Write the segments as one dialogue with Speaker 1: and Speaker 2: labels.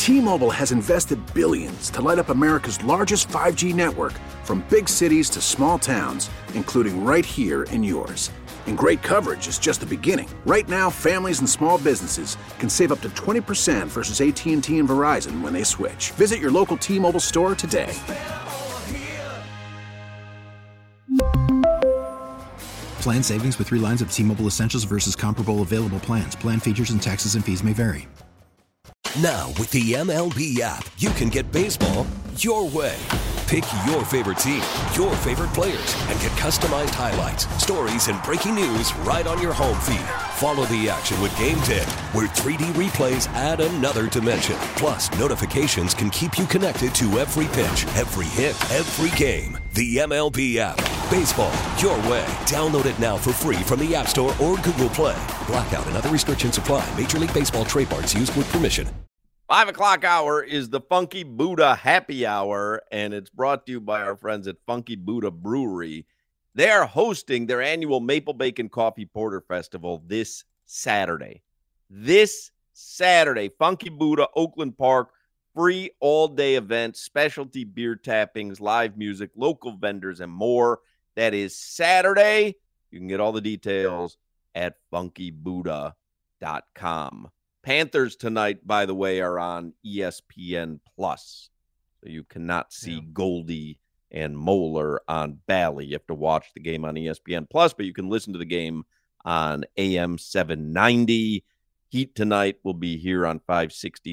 Speaker 1: T-Mobile has invested billions to light up America's largest 5G network, from big cities to small towns, including right here in yours. And great coverage is just the beginning. Right now, families and small businesses can save up to 20% versus AT&T and Verizon when they switch. Visit your local T-Mobile store today.
Speaker 2: Plan savings with 3 lines of T-Mobile Essentials versus comparable available plans. Plan features and taxes and fees may vary.
Speaker 3: Now, with the MLB app, you can get baseball your way. Pick your favorite team, your favorite players, and get customized highlights, stories, and breaking news right on your home feed. Follow the action with Game Day, where 3D replays add another dimension. Plus, notifications can keep you connected to every pitch, every hit, every game. The MLB app. Baseball your way. Download it now for free from the App Store or Google Play. Blackout and other restrictions apply. Major League Baseball trademarks used with permission.
Speaker 4: 5 o'clock hour is the Funky Buddha Happy Hour, and it's brought to you by our friends at Funky Buddha Brewery. They are hosting their annual Maple Bacon Coffee Porter Festival this Saturday. Funky Buddha, Oakland Park, free all-day event, specialty beer tappings, live music, local vendors, and more. That is Saturday. You can get all the details at funkybuddha.com. Panthers tonight, by the way, are on ESPN+. So you cannot see Goldie and Moeller on Bally. You have to watch the game on ESPN+, but you can listen to the game on AM 790. Heat tonight will be here on 560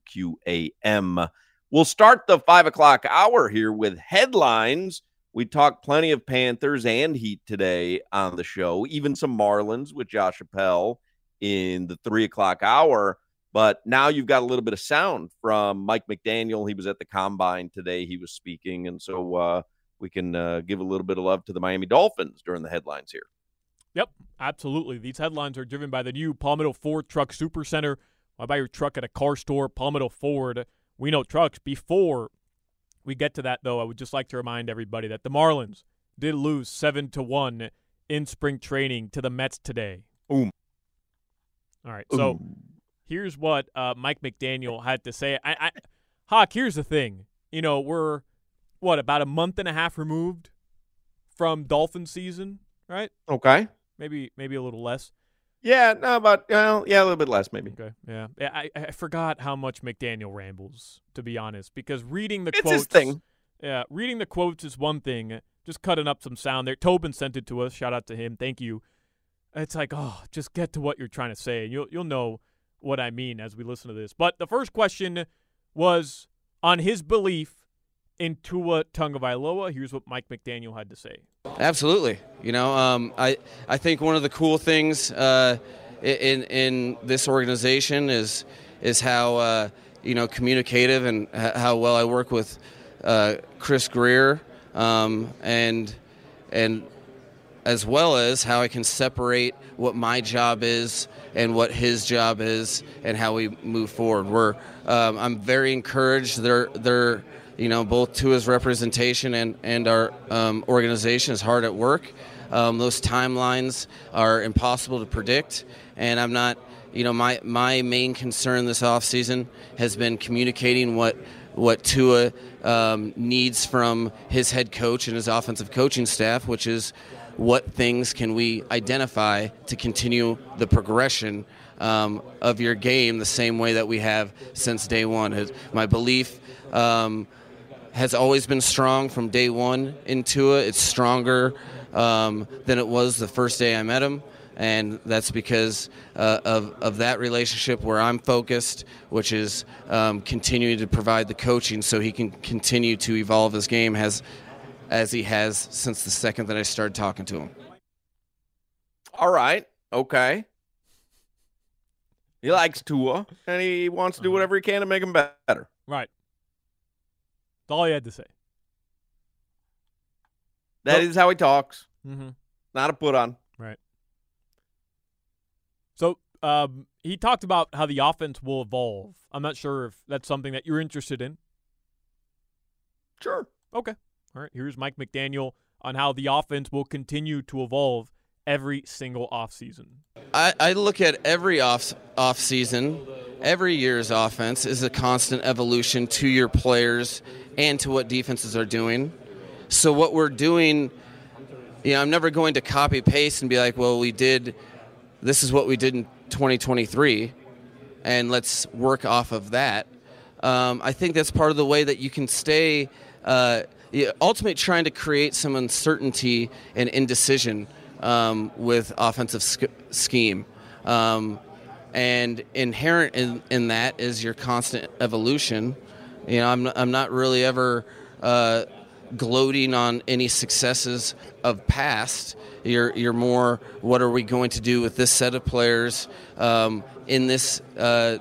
Speaker 4: WQAM. We'll start the 5 o'clock hour here with headlines. We talked plenty of Panthers and Heat today on the show, even some Marlins with Josh Appel in the 3 o'clock hour. But now you've got a little bit of sound from Mike McDaniel. He was at the Combine today. He was speaking. And so we can give a little bit of love to the Miami Dolphins during the headlines here.
Speaker 5: Yep, absolutely. These headlines are driven by the new Palmetto Ford Truck Supercenter. Why buy your truck at a car store? Palmetto Ford. We know trucks. Before we get to that, though, I would just like to remind everybody that the Marlins did lose 7-1 in spring training to the Mets today. All right, so here's what Mike McDaniel had to say. Hawk, here's the thing. You know, we're, about a month and a half removed from Dolphin season, right?
Speaker 4: Okay.
Speaker 5: Maybe a little less.
Speaker 4: Yeah, no, but a little bit less maybe.
Speaker 5: Okay, yeah. I forgot how much McDaniel rambles, to be honest, because reading the
Speaker 4: quotes.
Speaker 5: It's
Speaker 4: his thing.
Speaker 5: Yeah, reading the quotes is one thing. Just cutting up some sound there. Tobin sent it to us. Shout out to him. Thank you. It's like, just get to what you're trying to say, and you'll know what I mean as we listen to this. But the first question was on his belief in Tua Tagovailoa. Here's what Mike McDaniel had to say.
Speaker 6: Absolutely. You know, I think one of the cool things in this organization is how communicative and how well I work with Chris Greer, and as well as how I can separate what my job is and what his job is and how we move forward. I'm very encouraged. They're both Tua's representation and our organization is hard at work. Those timelines are impossible to predict, and I'm not, my main concern this offseason has been communicating what Tua needs from his head coach and his offensive coaching staff, which is what things can we identify to continue the progression of your game the same way that we have since day one. My belief has always been strong from day one in Tua. It's stronger than it was the first day I met him, and that's because of that relationship where I'm focused, which is continuing to provide the coaching so he can continue to evolve his game as he has since the second that I started talking to him.
Speaker 4: All right. Okay. He likes Tua, and he wants to do whatever he can to make him better.
Speaker 5: Right. That's all he had to say.
Speaker 4: That is how he talks.
Speaker 5: Mm-hmm.
Speaker 4: Not a put on.
Speaker 5: Right. So he talked about how the offense will evolve. I'm not sure if that's something that you're interested in.
Speaker 4: Sure.
Speaker 5: Okay. All right. Here's Mike McDaniel on how the offense will continue to evolve every single offseason?
Speaker 6: I look at every off season, every year's offense is a constant evolution to your players and to what defenses are doing. So what we're doing, I'm never going to copy paste and be like, well, this is what we did in 2023, and let's work off of that. I think that's part of the way that you can stay ultimately trying to create some uncertainty and indecision with offensive scheme. And inherent in that is your constant evolution. I'm not really ever gloating on any successes of past. You're more, what are we going to do with this set of players in this, so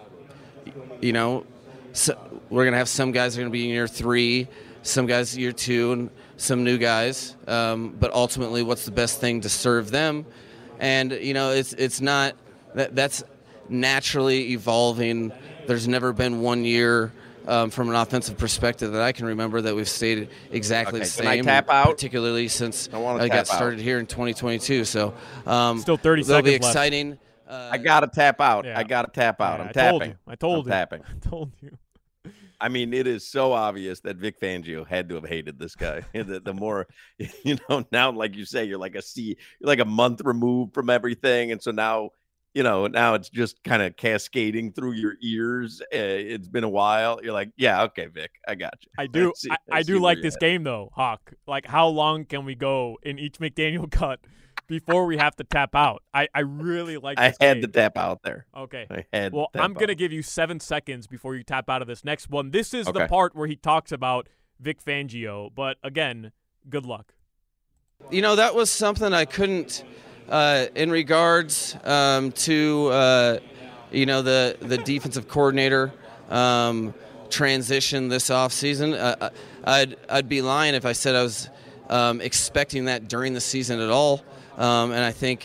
Speaker 6: we're going to have some guys are going to be in year 3, some guys year 2, and some new guys. But ultimately, what's the best thing to serve them? And, it's not that's naturally evolving. There's never been one year from an offensive perspective that I can remember that we've stayed exactly the same.
Speaker 4: Can I tap out?
Speaker 6: Particularly since I got started here in 2022. So
Speaker 5: still 30
Speaker 6: that'll be
Speaker 5: seconds
Speaker 6: exciting.
Speaker 4: I got to tap out.
Speaker 5: Yeah.
Speaker 4: I got to tap out.
Speaker 5: Yeah,
Speaker 4: I'm tapping.
Speaker 5: I told you.
Speaker 4: Tapping.
Speaker 5: I told you.
Speaker 4: I mean, it is so obvious that Vic Fangio had to have hated this guy. The more, now, like you say, you're like a month removed from everything. And so now, now it's just kind of cascading through your ears. It's been a while. You're like, yeah, okay, Vic, I got you.
Speaker 5: I do like this game, though, Hawk. Like, how long can we go in each McDaniel cut before we have to tap out? I really like this game.
Speaker 4: I had to tap out there.
Speaker 5: Okay.
Speaker 4: Well,
Speaker 5: I'm going to give you 7 seconds before you tap out of this next one. This is the part where he talks about Vic Fangio. But, again, good luck.
Speaker 6: That was something I couldn't in regards to, the defensive coordinator transition this offseason. I'd be lying if I said I was expecting that during the season at all. And I think,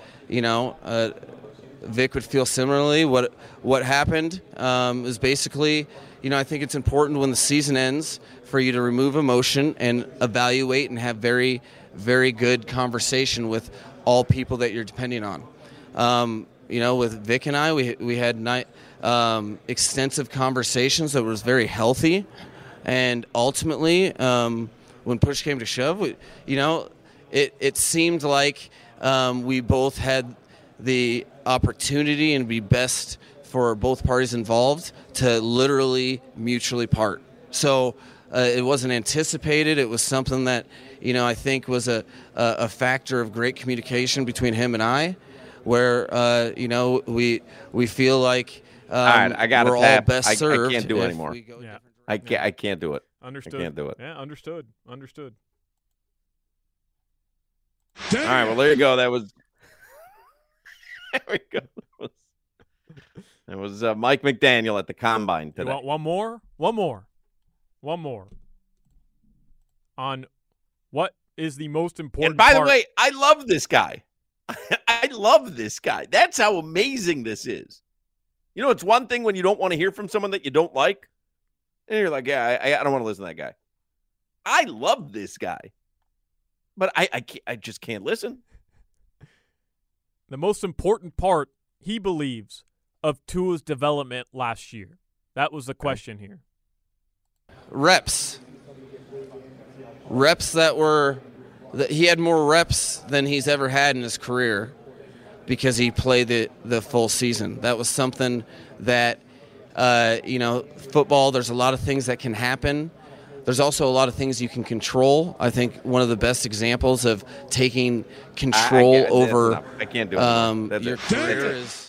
Speaker 6: Vic would feel similarly. What happened is basically, I think it's important when the season ends for you to remove emotion and evaluate and have very, very good conversation with all people that you're depending on. With Vic and I, we had extensive conversations that was very healthy. And ultimately, when push came to shove, it seemed like we both had the opportunity and be best for both parties involved to literally mutually part. So it wasn't anticipated. It was something that, I think was a factor of great communication between him and I, where, we feel like
Speaker 4: all right, I got
Speaker 6: we're all best served.
Speaker 4: I can't do it anymore.
Speaker 5: Yeah.
Speaker 4: I can't do it.
Speaker 5: Understood.
Speaker 4: I can't do it.
Speaker 5: Yeah, understood.
Speaker 4: All right, well, there you go. That was there we go. That was Mike McDaniel at the Combine today.
Speaker 5: You want one more. On what is the most important
Speaker 4: And by
Speaker 5: part?
Speaker 4: the way, I love this guy. I love this guy. That's how amazing this is. It's one thing when you don't want to hear from someone that you don't like. And you're like, yeah, I don't want to listen to that guy. I love this guy. But I just can't listen.
Speaker 5: The most important part, he believes, of Tua's development last year. That was the question here.
Speaker 6: Reps that he had more reps than he's ever had in his career because he played the full season. That was something that, football, there's a lot of things that can happen. There's also a lot of things you can control. I think one of the best examples of taking control over
Speaker 4: I can't do it.
Speaker 6: Your career is.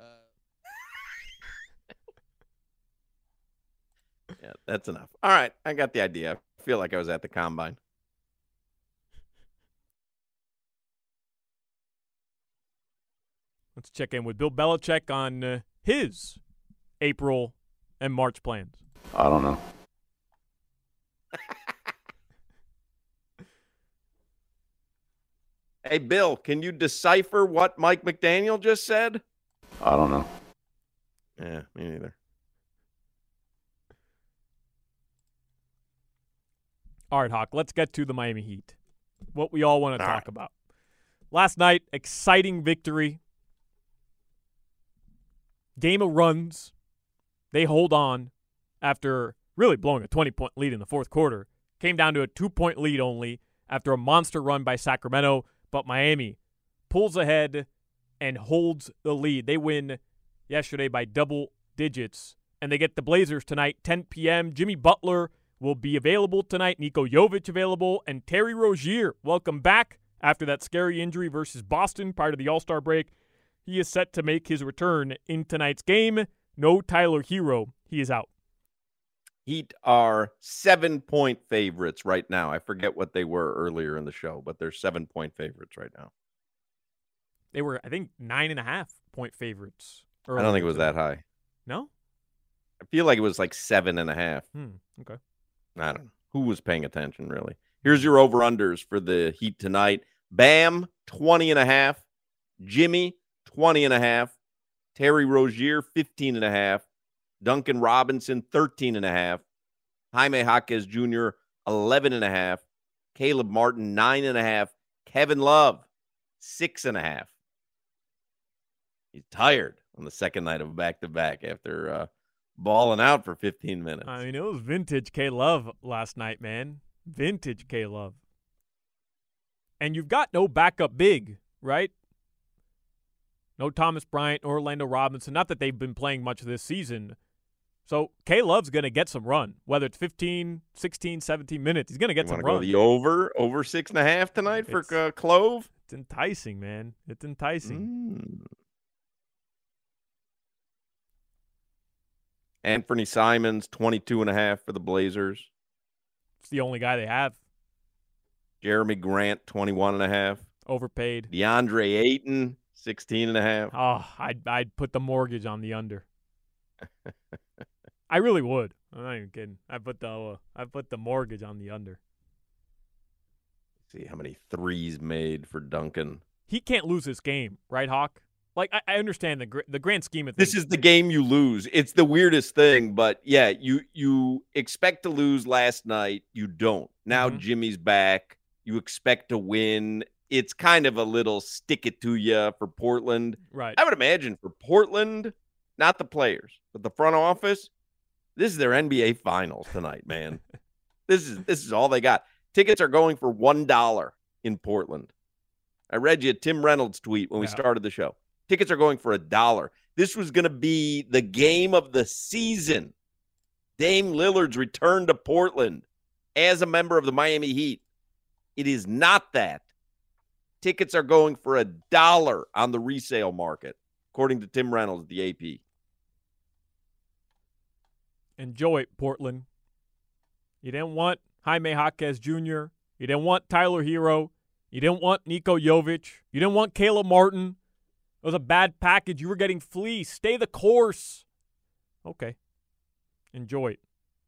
Speaker 4: Yeah, that's enough. All right, I got the idea. I feel like I was at the Combine.
Speaker 5: Let's check in with Bill Belichick on his April and March plans.
Speaker 7: I don't know.
Speaker 4: Hey, Bill, can you decipher what Mike McDaniel just said?
Speaker 7: I don't know.
Speaker 4: Yeah, me neither.
Speaker 5: All right, Hawk, let's get to the Miami Heat. What we all want to talk about. last night, exciting victory. Game of runs. They hold on after really blowing a 20-point lead in the fourth quarter. Came down to a 2-point lead only after a monster run by Sacramento, but Miami pulls ahead and holds the lead. They win yesterday by double digits, and they get the Blazers tonight, 10 p.m. Jimmy Butler will be available tonight, Niko Jovic available, and Terry Rozier, welcome back after that scary injury versus Boston prior to the All-Star break. He is set to make his return in tonight's game. No Tyler Hero. He is out.
Speaker 4: Heat are 7-point favorites right now. I forget what they were earlier in the show, but they're 7-point favorites right now.
Speaker 5: They were, I think, 9.5-point favorites.
Speaker 4: I don't think it was that high.
Speaker 5: No?
Speaker 4: I feel like it was like 7.5.
Speaker 5: Okay.
Speaker 4: I don't know. Who was paying attention, really? Here's your over-unders for the Heat tonight. Bam, 20.5. Jimmy, 20.5. Terry Rozier, 15.5. Duncan Robinson, 13.5. Jaime Jaquez Jr., 11.5. Caleb Martin, 9.5. Kevin Love, 6.5. He's tired on the second night of a back-to-back after balling out for 15 minutes.
Speaker 5: I mean, it was vintage K-Love last night, man. Vintage K-Love. And you've got no backup big, right? No Thomas Bryant, Orlando Robinson. Not that they've been playing much this season. So K-Love's going to get some run, whether it's 15, 16, 17 minutes. He's going to get some run.
Speaker 4: Go the over 6.5 tonight for Clove?
Speaker 5: It's enticing, man. It's enticing.
Speaker 4: Anthony Simons, 22.5 for the Blazers.
Speaker 5: It's the only guy they have.
Speaker 4: Jeremy Grant, 21.5.
Speaker 5: Overpaid.
Speaker 4: DeAndre Ayton, 16.5.
Speaker 5: Oh, I'd put the mortgage on the under. I really would. I'm not even kidding. I put the mortgage on the under.
Speaker 4: See how many threes made for Duncan.
Speaker 5: He can't lose this game, right, Hawk? Like, I understand the grand scheme of things.
Speaker 4: This is the game you lose. It's the weirdest thing, but yeah, you expect to lose last night. You don't. Now Jimmy's back. You expect to win. It's kind of a little stick it to you for Portland.
Speaker 5: Right.
Speaker 4: I would imagine for Portland, not the players, but the front office, this is their NBA Finals tonight, man. This is all they got. Tickets are going for $1 in Portland. I read you Tim Reynolds' tweet when we started the show. Tickets are going for $1. This was going to be the game of the season. Dame Lillard's return to Portland as a member of the Miami Heat. It is not that. Tickets are going for $1 on the resale market, according to Tim Reynolds, the AP.
Speaker 5: Enjoy it, Portland. You didn't want Jaime Jaquez Jr. You didn't want Tyler Hero. You didn't want Niko Jovic. You didn't want Caleb Martin. It was a bad package. You were getting fleeced. Stay the course. Okay. Enjoy it.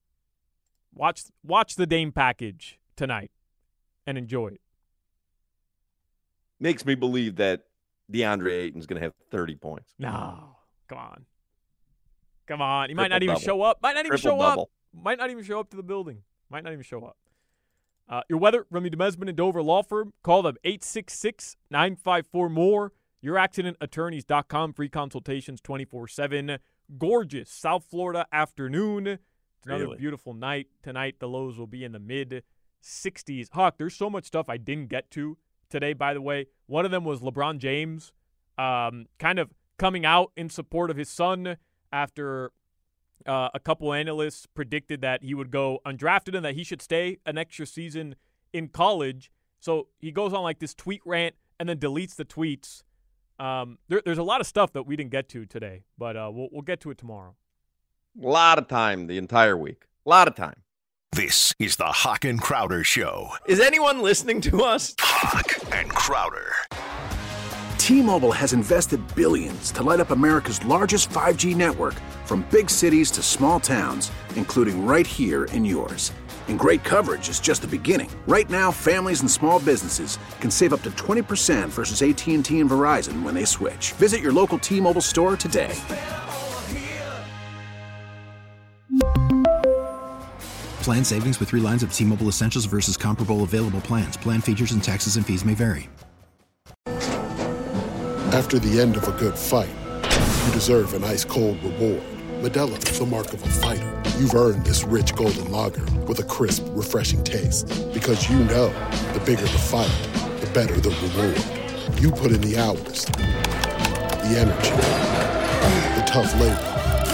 Speaker 5: Watch the Dame package tonight and enjoy it.
Speaker 4: Makes me believe that DeAndre Ayton's going to have 30 points.
Speaker 5: No. Come on. Come on. He might not even show up. Might not even show up. Might not even show up to the building. Might not even show up. Your weather, Remy DeMesman and Dover Law Firm. Call them 866-954-MORE. YourAccidentAttorneys.com. Free consultations 24/7. Gorgeous South Florida afternoon. It's another beautiful night. Tonight, the lows will be in the mid-60s. Huck, there's so much stuff I didn't get to today, by the way. One of them was LeBron James kind of coming out in support of his son after a couple analysts predicted that he would go undrafted and that he should stay an extra season in college. So he goes on like this tweet rant and then deletes the tweets. There's a lot of stuff that we didn't get to today, but we'll get to it tomorrow.
Speaker 4: A lot of time the entire week. A lot of time.
Speaker 8: This is the Hawk and Crowder Show.
Speaker 4: Is anyone listening to us?
Speaker 8: Hawk and Crowder.
Speaker 1: T-Mobile has invested billions to light up America's largest 5G network, from big cities to small towns, including right here in yours. And great coverage is just the beginning. Right now, families and small businesses can save up to 20% versus AT&T and Verizon when they switch. Visit your local T-Mobile store today.
Speaker 2: Plan savings with 3 lines of T-Mobile Essentials versus comparable available plans. Plan features and taxes and fees may vary.
Speaker 9: After the end of a good fight, you deserve an ice-cold reward. Modelo is the mark of a fighter. You've earned this rich golden lager with a crisp, refreshing taste. Because you know, the bigger the fight, the better the reward. You put in the hours, the energy, the tough labor.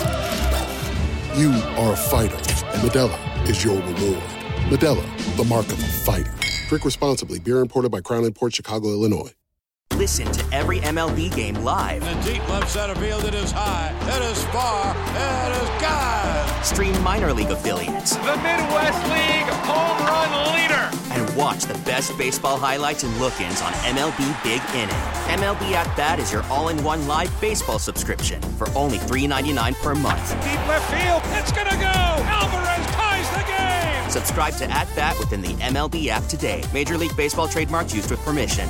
Speaker 9: You are a fighter, and Modelo is your reward. Modelo, the mark of a fighter. Drink responsibly. Beer imported by Crown Imports, Chicago, Illinois.
Speaker 10: Listen to every MLB game live.
Speaker 11: In the deep left center field, it is high, it is far, it is God.
Speaker 10: Stream minor league affiliates.
Speaker 12: The Midwest League home run leader.
Speaker 10: And watch the best baseball highlights and look-ins on MLB Big Inning. MLB At Bat is your all-in-one live baseball subscription for only $3.99 per month.
Speaker 11: Deep left field, it's gonna go. Alvarez ties the game.
Speaker 10: Subscribe to At Bat within the MLB app today. Major League Baseball trademarks used with permission.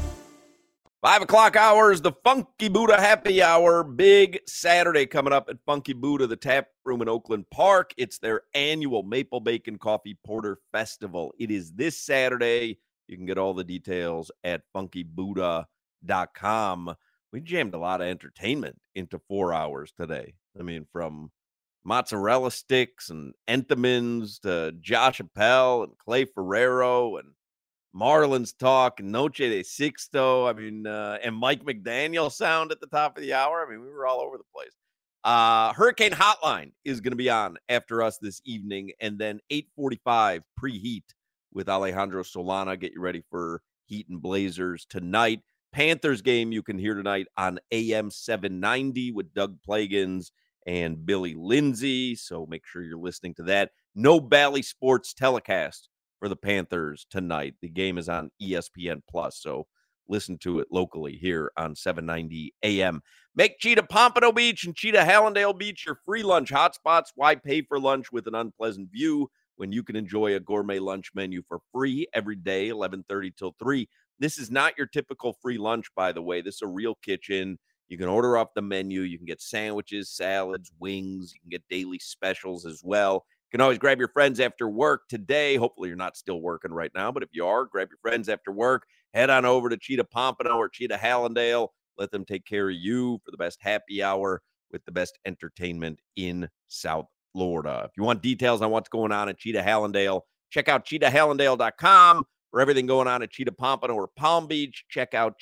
Speaker 4: 5 o'clock hours, the Funky Buddha Happy Hour. Big Saturday coming up at Funky Buddha, the tap room in Oakland Park. It's their annual Maple Bacon Coffee Porter Festival. It is this Saturday. You can get all the details at funkybuddha.com. We jammed a lot of entertainment into 4 hours today. I mean, from mozzarella sticks and Entenmann's to Josh Appel and Clay Ferrero and Marlins talk and Noche de Sixto. I mean, and Mike McDaniel sound at the top of the hour. I mean, we were all over the place. Hurricane Hotline is going to be on after us this evening, and then 8:45 preheat with Alejandro Solana. Get you ready for Heat and Blazers tonight. Panthers game you can hear tonight on AM 790 with Doug Plagans and Billy Lindsay. So make sure you're listening to that. No Bally Sports telecast for the Panthers tonight. The game is on ESPN Plus, so listen to it locally here on 790 AM. Make Cheetah Pompano Beach and Cheetah Hallandale Beach your free lunch hotspots. Why pay for lunch with an unpleasant view when you can enjoy a gourmet lunch menu for free every day, 11:30 till 3? This is not your typical free lunch, by the way. This is a real kitchen. You can order off the menu. You can get sandwiches, salads, wings. You can get daily specials as well. You can always grab your friends after work today. Hopefully you're not still working right now, but if you are, grab your friends after work. Head on over to Cheetah Pompano or Cheetah Hallandale. Let them take care of you for the best happy hour with the best entertainment in South Florida. If you want details on what's going on at Cheetah Hallandale, check out CheetahHallandale.com. For everything going on at Cheetah Pompano or Palm Beach, check out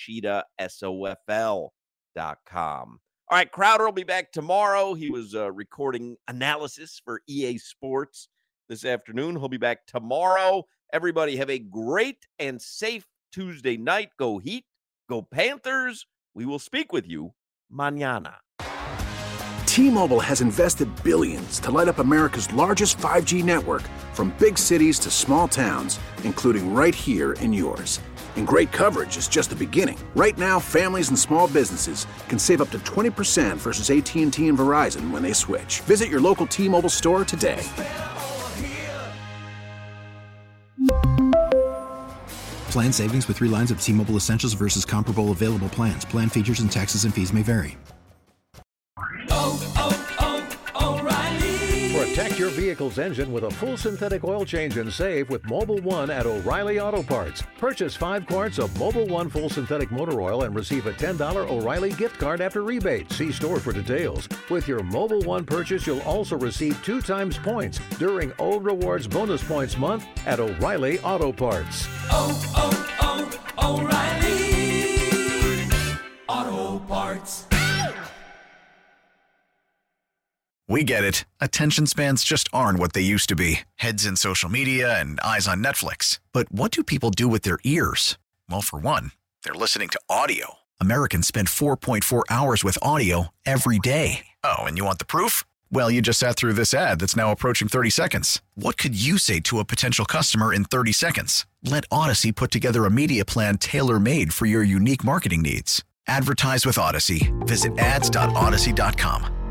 Speaker 4: CheetahSOFL.com. All right, Crowder will be back tomorrow. He was recording analysis for EA Sports this afternoon. He'll be back tomorrow. Everybody have a great and safe Tuesday night. Go Heat, go Panthers. We will speak with you mañana.
Speaker 1: T-Mobile has invested billions to light up America's largest 5G network, from big cities to small towns, including right here in yours. And great coverage is just the beginning. Right now, families and small businesses can save up to 20% versus AT&T and Verizon when they switch. Visit your local T-Mobile store today.
Speaker 2: Plan savings with 3 lines of T-Mobile Essentials versus comparable available plans. Plan features and taxes and fees may vary.
Speaker 13: Protect your vehicle's engine with a full synthetic oil change and save with Mobil 1 at O'Reilly Auto Parts. Purchase 5 quarts of Mobil 1 full synthetic motor oil and receive a $10 O'Reilly gift card after rebate. See store for details. With your Mobil 1 purchase, you'll also receive 2 times points during O Rewards Bonus Points Month at O'Reilly Auto Parts.
Speaker 14: O'Reilly Auto Parts.
Speaker 15: We get it. Attention spans just aren't what they used to be. Heads in social media and eyes on Netflix. But what do people do with their ears? Well, for one, they're listening to audio. Americans spend 4.4 hours with audio every day. Oh, and you want the proof? Well, you just sat through this ad that's now approaching 30 seconds. What could you say to a potential customer in 30 seconds? Let Odyssey put together a media plan tailor-made for your unique marketing needs. Advertise with Odyssey. Visit ads.odyssey.com.